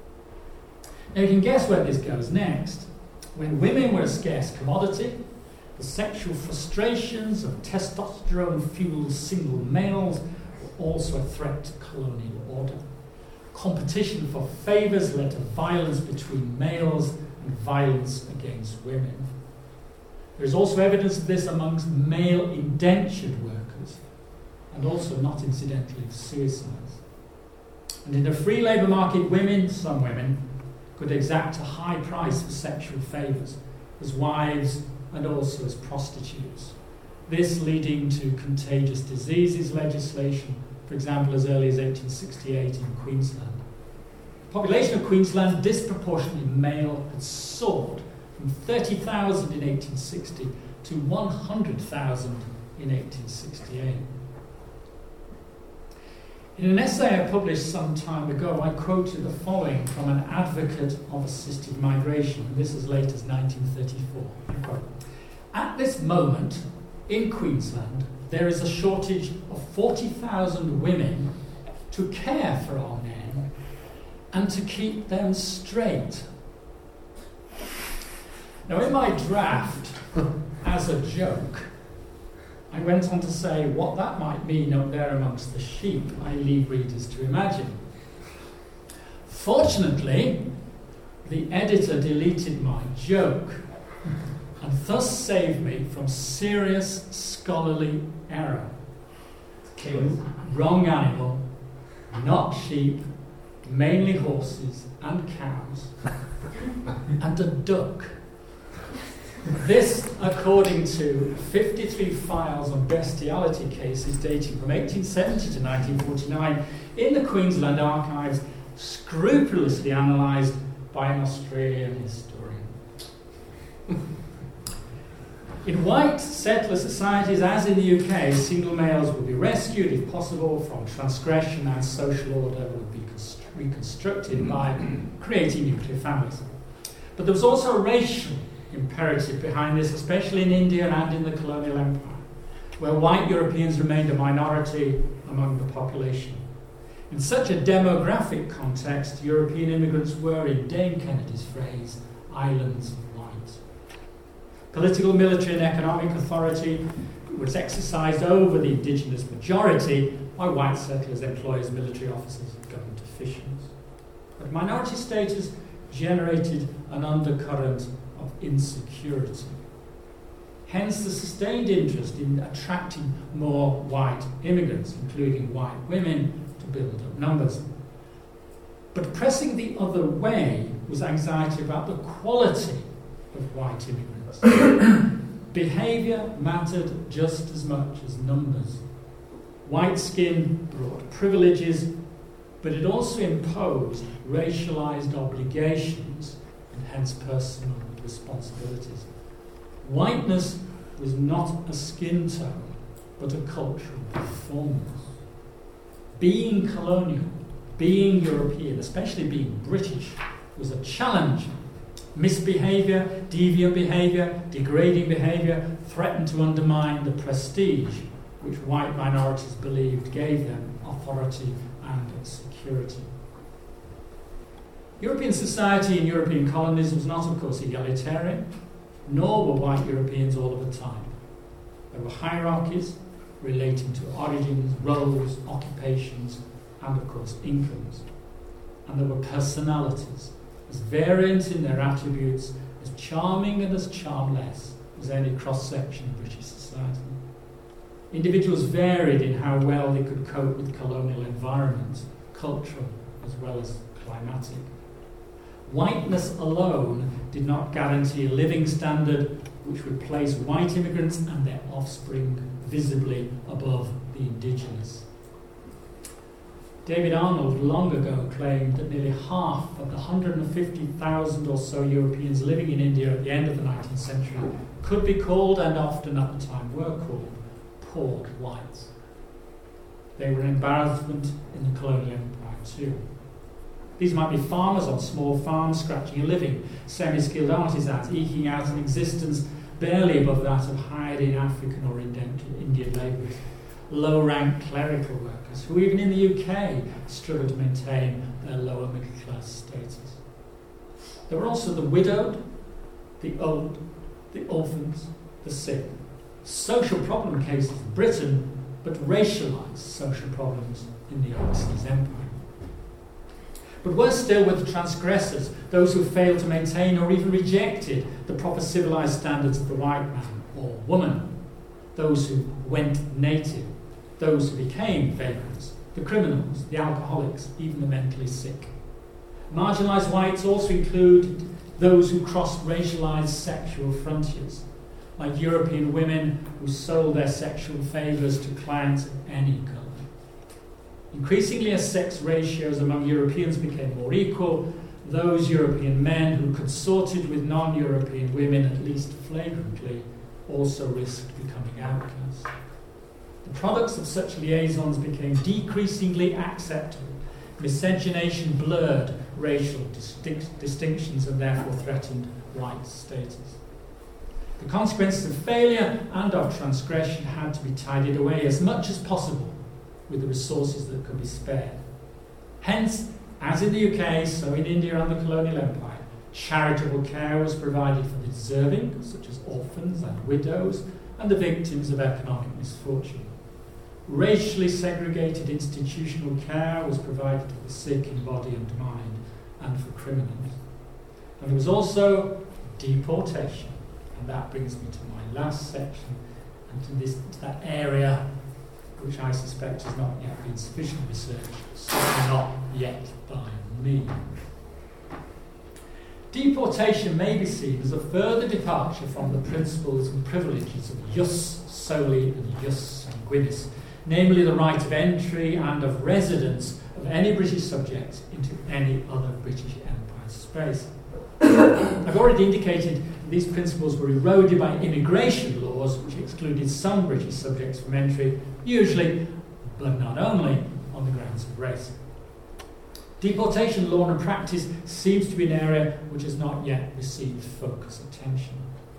Now you can guess where this goes next. When women were a scarce commodity, The sexual frustrations of testosterone-fueled single males were also a threat to colonial order. Competition for favours led to violence between males and violence against women. There is also evidence of this amongst male indentured workers, and also not incidentally suicides. And in a free labour market, women, some women, could exact a high price for sexual favours as wives and also as prostitutes. This leading to contagious diseases legislation, for example, as early as eighteen sixty-eight in Queensland. The population of Queensland, disproportionately male, had soared from thirty thousand in eighteen sixty to one hundred thousand in eighteen sixty-eight. In an essay I published some time ago, I quoted the following from an advocate of assisted migration, and this as late as nineteen thirty-four. I quote, "At this moment, in Queensland, there is a shortage of forty thousand women to care for our men and to keep them straight." Now, in my draft, as a joke, I went on to say what that might mean up there amongst the sheep. I leave readers to imagine. Fortunately, the editor deleted my joke and thus saved me from serious scholarly error. It was wrong animal, not sheep, mainly horses and cows, and a duck. This, according to fifty-three files on bestiality cases dating from eighteen seventy to nineteen forty-nine in the Queensland Archives, scrupulously analysed by an Australian historian. In white settler societies, as in the U K, single males would be rescued, if possible, from transgression, and social order would be const- reconstructed by creating nuclear families. But there was also a racial imperative behind this, especially in India and in the colonial empire, where white Europeans remained a minority among the population. In such a demographic context, European immigrants were, in Dame Kennedy's phrase, islands of white. Political, military and economic authority was exercised over the indigenous majority by white settlers, employers, military officers and government officials. But minority status generated an undercurrent of insecurity. Hence the sustained interest in attracting more white immigrants, including white women, to build up numbers. But pressing the other way was anxiety about the quality of white immigrants. Behaviour mattered just as much as numbers. White skin brought privileges, but it also imposed racialised obligations and hence personal responsibilities. Whiteness was not a skin tone, but a cultural performance. Being colonial, being European, especially being British, was a challenge. Misbehaviour, deviant behaviour, degrading behaviour threatened to undermine the prestige which white minorities believed gave them authority and security. European society and European colonies was not, of course, egalitarian, nor were white Europeans all of the time. There were hierarchies relating to origins, roles, occupations, and, of course, incomes. And there were personalities, as variant in their attributes, as charming and as charmless as any cross-section of British society. Individuals varied in how well they could cope with colonial environments, cultural as well as climatic. Whiteness alone did not guarantee a living standard which would place white immigrants and their offspring visibly above the indigenous. David Arnold long ago claimed that nearly half of the one hundred fifty thousand or so Europeans living in India at the end of the nineteenth century could be called, and often at the time were called, poor whites. They were an embarrassment in the colonial empire too. These might be farmers on small farms scratching a living, semi-skilled artisans eking out an existence barely above that of hired-in African or Indian labourers, low-rank clerical workers who even in the U K struggled to maintain their lower middle-class status. There were also the widowed, the old, the orphans, the sick. Social problem cases in Britain, but racialised social problems in the overseas empire. But worse still were the transgressors, those who failed to maintain or even rejected the proper civilised standards of the white man or woman, those who went native, those who became vagrants, the criminals, the alcoholics, even the mentally sick. Marginalised whites also include those who crossed racialised sexual frontiers, like European women who sold their sexual favours to clients of any colour. Increasingly, as sex ratios among Europeans became more equal, those European men who consorted with non-European women, at least flagrantly, also risked becoming outcasts. The products of such liaisons became decreasingly acceptable. Miscegenation blurred racial distinct distinctions and therefore threatened white status. The consequences of failure and of transgression had to be tidied away as much as possible with the resources that could be spared. Hence, as in the U K, so in India and the colonial empire, charitable care was provided for the deserving, such as orphans and widows, and the victims of economic misfortune. Racially segregated institutional care was provided for the sick in body and mind, and for criminals. And there was also deportation, and that brings me to my last section, and to, this, to that area which I suspect has not yet been sufficiently researched, certainly not yet by me. Deportation may be seen as a further departure from the principles and privileges of jus soli and jus sanguinis, namely the right of entry and of residence of any British subject into any other British Empire space. I've already indicated that these principles were eroded by immigration laws which excluded some British subjects from entry, usually, but not only, on the grounds of race. Deportation law and practice seems to be an area which has not yet received focused attention.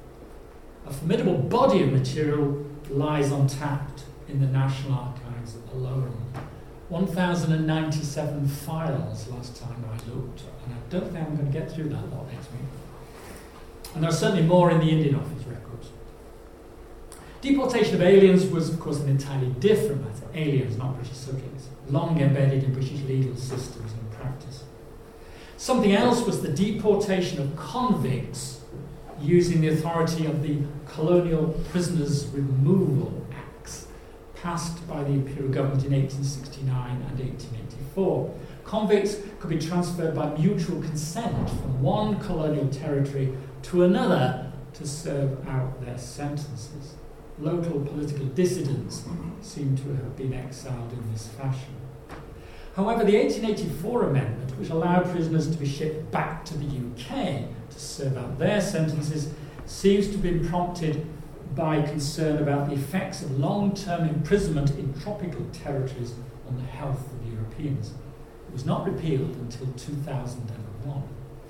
A formidable body of material lies untapped in the National Archives alone. one thousand ninety-seven files last time I looked, and I don't think I'm going to get through that lot next week. And there are certainly more in the Indian Office records. Deportation of aliens was, of course, an entirely different matter. Aliens, not British subjects, long embedded in British legal systems and practice. Something else was the deportation of convicts using the authority of the Colonial Prisoners Removal Acts, passed by the Imperial Government in eighteen sixty-nine and eighteen eighty-four. Convicts could be transferred by mutual consent from one colonial territory to another to serve out their sentences. Local political dissidents seem to have been exiled in this fashion. However, the eighteen eighty-four amendment, which allowed prisoners to be shipped back to the U K to serve out their sentences, seems to have been prompted by concern about the effects of long-term imprisonment in tropical territories on the health of Europeans. It was not repealed until two thousand one.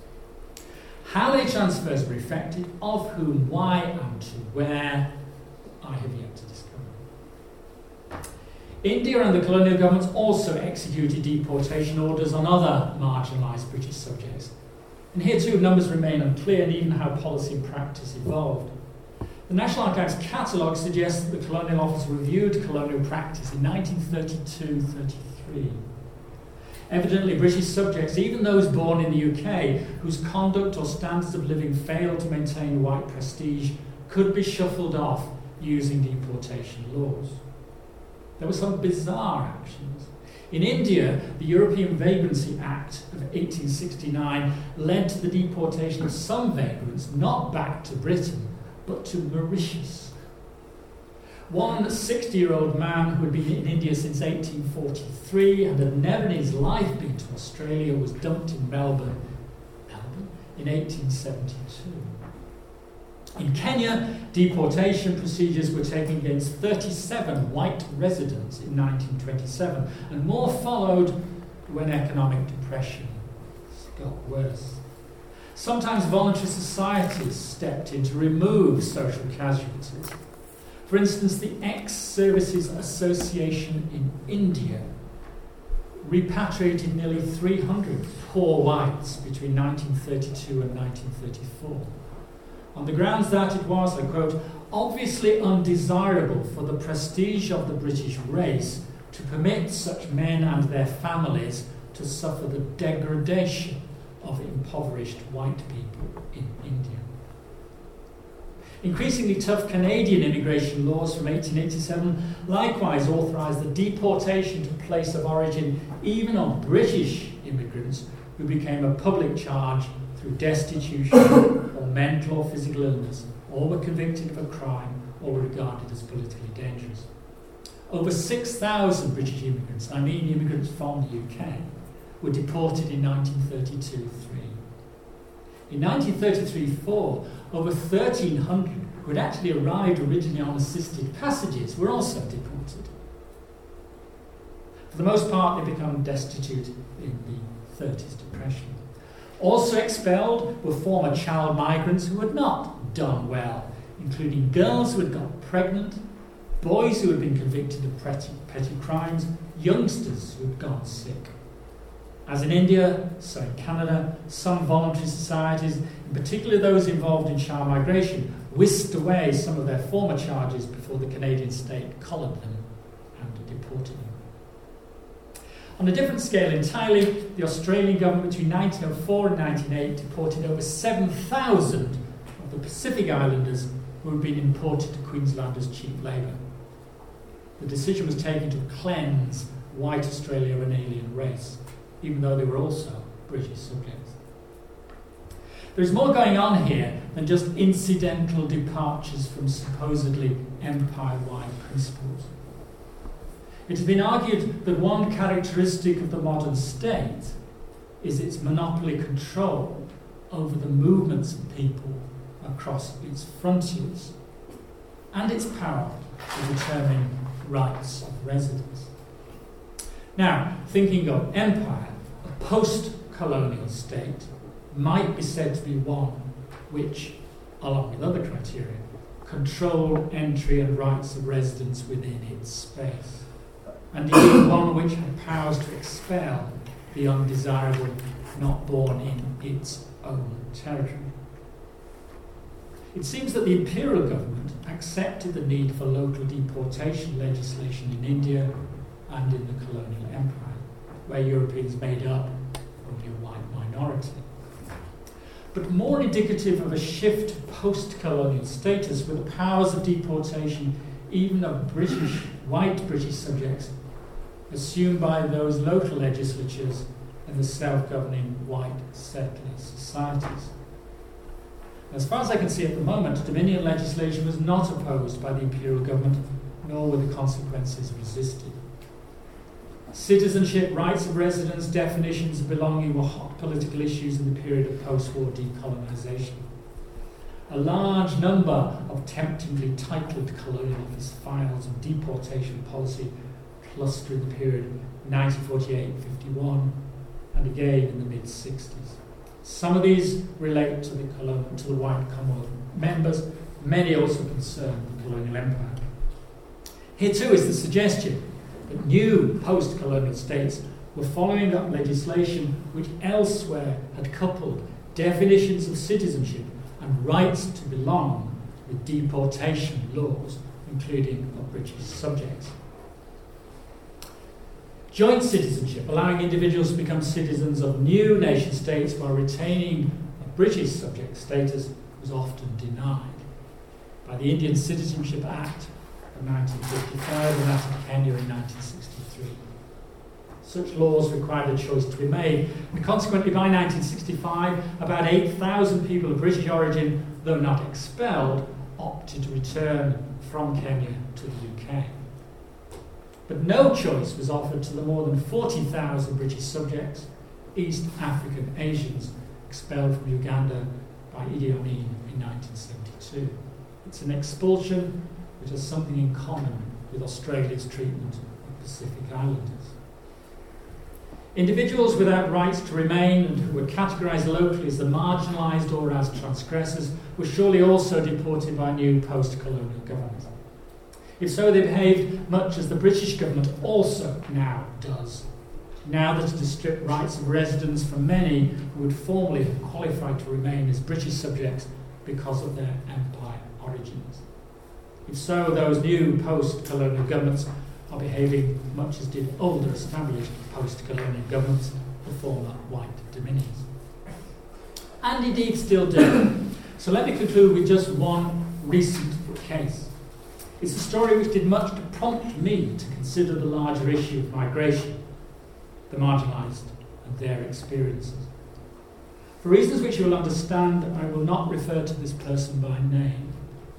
How the transfers were effected, of whom, why, and to where, I have yet to discover. India and the colonial governments also executed deportation orders on other marginalised British subjects. And here too numbers remain unclear, and even how policy and practice evolved. The National Archives catalogue suggests that the Colonial Office reviewed colonial practice in nineteen thirty-two thirty-three. Evidently, British subjects, even those born in the U K, whose conduct or standards of living failed to maintain white prestige, could be shuffled off using deportation laws. There were some bizarre actions. In India, the European Vagrancy Act of eighteen sixty-nine led to the deportation of some vagrants not back to Britain, but to Mauritius. One sixty-year-old man who had been in India since eighteen forty-three and had never in his life been to Australia was dumped in Melbourne, Melbourne in eighteen seventy-two. In Kenya, deportation procedures were taken against thirty-seven white residents in nineteen twenty-seven, and more followed when economic depression got worse. Sometimes voluntary societies stepped in to remove social casualties. For instance, the Ex-Services Association in India repatriated nearly three hundred poor whites between nineteen thirty-two and nineteen thirty-four. on the grounds that it was, I quote, obviously undesirable for the prestige of the British race to permit such men and their families to suffer the degradation of impoverished white people in India. Increasingly tough Canadian immigration laws from eighteen eighty-seven likewise authorised the deportation to place of origin even of British immigrants who became a public charge through destitution or mental or physical illness, or were convicted of a crime or were regarded as politically dangerous. Over six thousand British immigrants, I mean immigrants from the U K, were deported in nineteen thirty-two three. In nineteen thirty-three four, over thirteen hundred who had actually arrived originally on assisted passages were also deported. For the most part, they became destitute in the thirties Depression. Also expelled were former child migrants who had not done well, including girls who had got pregnant, boys who had been convicted of petty, petty crimes, youngsters who had gone sick. As in India, so in Canada, some voluntary societies, in particular those involved in child migration, whisked away some of their former charges before the Canadian state collared them and deported them. On a different scale entirely, the Australian government between nineteen oh four and nineteen oh eight deported over seven thousand of the Pacific Islanders who had been imported to Queensland as cheap labour. The decision was taken to cleanse white Australia of an alien race, even though they were also British subjects. There's more going on here than just incidental departures from supposedly empire-wide principles. It has been argued that one characteristic of the modern state is its monopoly control over the movements of people across its frontiers and its power to determine rights of residence. Now, thinking of empire, a post-colonial state might be said to be one which, along with other criteria, controlled entry and rights of residence within its space, and indeed one which had powers to expel the undesirable not born in its own territory. It seems that the imperial government accepted the need for local deportation legislation in India and in the colonial empire, where Europeans made up only a white minority. But more indicative of a shift to post-colonial status were the powers of deportation even of British, white British subjects, assumed by those local legislatures in the self-governing white settler societies. As far as I can see at the moment, Dominion legislation was not opposed by the imperial government, nor were the consequences resisted. Citizenship, rights of residence, definitions of belonging were hot political issues in the period of post-war decolonisation. A large number of temptingly titled colonial office files on deportation policy cluster in the period nineteen forty-eight to fifty-one and again in the mid-sixties. Some of these relate to the, colonial, to the white Commonwealth members, many also concern the colonial empire. Here too is the suggestion that new post-colonial states were following up legislation which elsewhere had coupled definitions of citizenship and rights to belong with deportation laws, including of British subjects. Joint citizenship, allowing individuals to become citizens of new nation states while retaining a British subject status, was often denied. By the Indian Citizenship Act of nineteen fifty-five and that of Kenya in nineteen sixty-three. Such laws required a choice to be made, and consequently by nineteen sixty-five, about eight thousand people of British origin, though not expelled, opted to return from Kenya to the U K. But no choice was offered to the more than forty thousand British subjects, East African Asians, expelled from Uganda by Idi Amin in nineteen seventy-two. It's an expulsion which has something in common with Australia's treatment of Pacific Islanders. Individuals without rights to remain and who were categorised locally as the marginalised or as transgressors were surely also deported by new post-colonial governments. If so, they behaved much as the British government also now does, now that it has stripped rights of residence from many who would formerly have qualified to remain as British subjects because of their empire origins. If so, those new post-colonial governments are behaving much as did older established post-colonial governments, the former white dominions. And indeed still do. So let me conclude with just one recent case. It's a story which did much to prompt me to consider the larger issue of migration, the marginalised and their experiences. For reasons which you will understand, I will not refer to this person by name.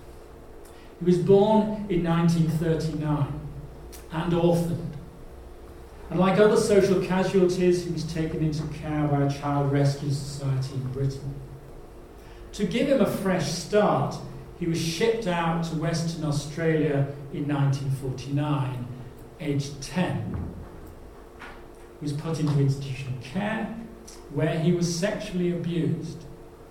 He was born in nineteen thirty-nine and orphaned. And like other social casualties, he was taken into care by a child rescue society in Britain. To give him a fresh start, he was shipped out to Western Australia in nineteen forty-nine, aged ten. He was put into institutional care, where he was sexually abused.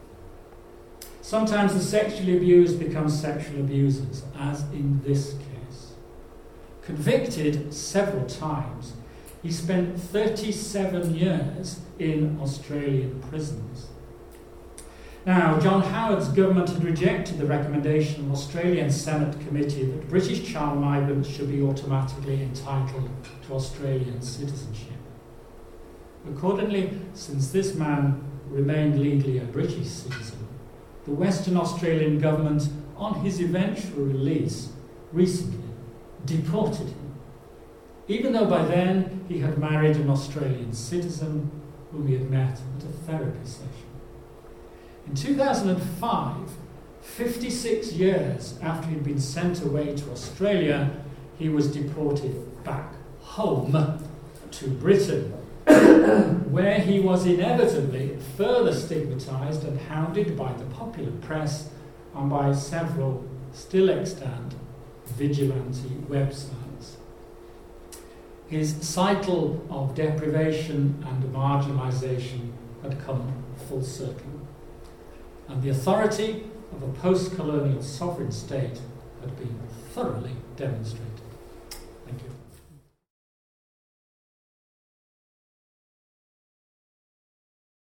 Sometimes the sexually abused become sexual abusers, as in this case. Convicted several times, he spent thirty-seven years in Australian prisons. Now, John Howard's government had rejected the recommendation of an Australian Senate committee that British child migrants should be automatically entitled to Australian citizenship. Accordingly, since this man remained legally a British citizen, the Western Australian government, on his eventual release, recently deported him, even though by then he had married an Australian citizen whom he had met at a therapy session. In two thousand five, fifty-six years after he'd been sent away to Australia, he was deported back home to Britain, where he was inevitably further stigmatised and hounded by the popular press and by several still extant vigilante websites. His cycle of deprivation and marginalisation had come full circle, and the authority of a post-colonial sovereign state had been thoroughly demonstrated. Thank you.